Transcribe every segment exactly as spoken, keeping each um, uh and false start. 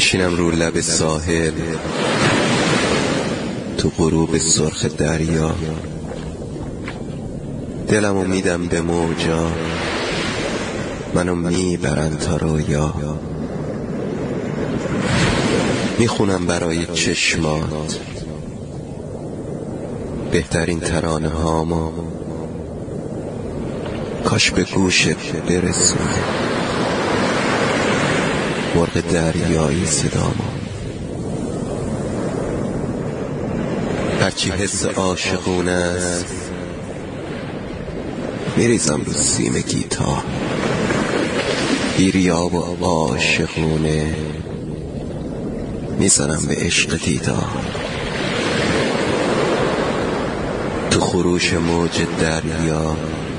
بشینم رو لب ساحل تو غروب سرخ دریا، دلمو میدم به موجا، منو میبرن تا رویا. میخونم برای چشمات بهترین ترانه هامو، کاش به گوشت برسونه مرغ دریایی صدامو. هرچی حس عاشقونه است میریزم رو سیم گیتار، بیریا و عاشقونه میزنم به عشق دیدار. تو خروش موج دریا،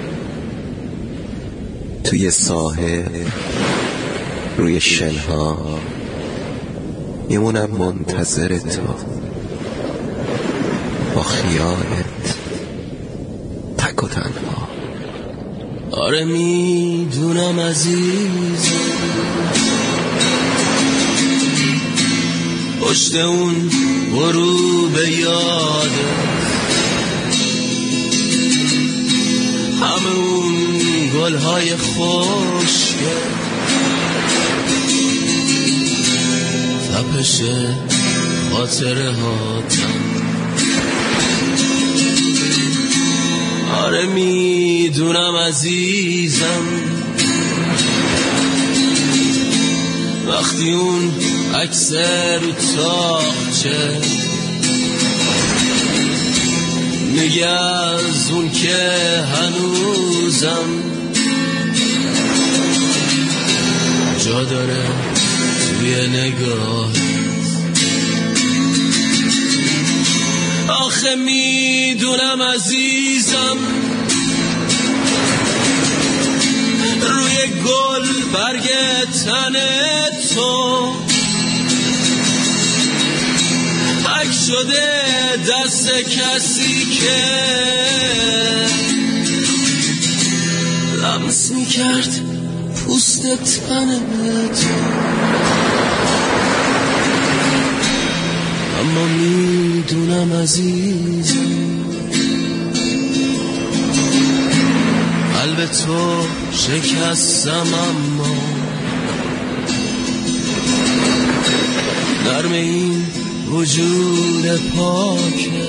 توی ساحل روی شنها، میمونم منتظر تو با خیالت تک و تنها. آره میدونم عزیز، پشت اون غروب یاده همه اون گلهای خشکه، تپش خاطره هاتم. آره میدونم عزیزم، وقتی اون عکس رو تاقچه میگه از اون که هنوزم جا داره توی نگاه. آخه میدونم عزیزم، روی گل برگ تن تو حک شده دست کسی که لمس میکرد پوست تن تو. اما میدونم عزیزم، قلب تو شکستم اما نرم این وجود پاکه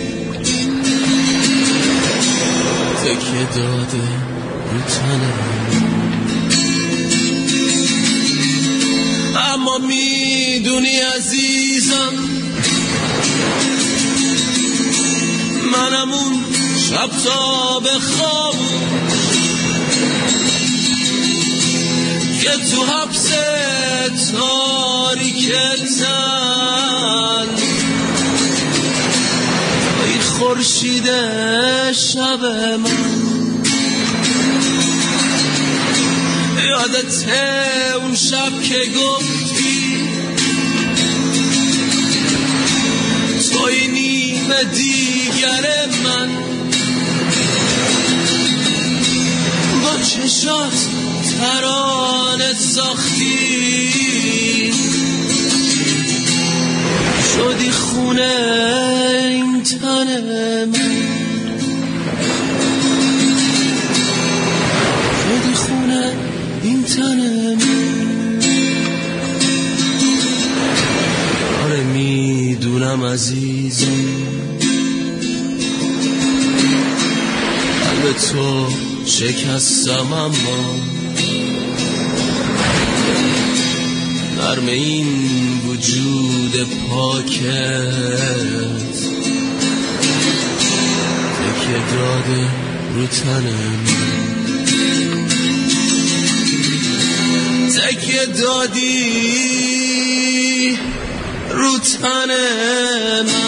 تکیه داده رو تنم. اما میدونی عزیزم، منم اون شب تا به خواب که تو حبس تاریک تن ای خورشید شب من، یادت اون شب که گفتی توی نیمه دیگر من، با چشات ترانه ساختی شدی خونه این تن من، شدی خونه این تن من. آره میدونم عزیزم، قلب تو شکستم اما نرم این وجود پاکت تکیه داده رو تنم، تکیه دادی رو تن من.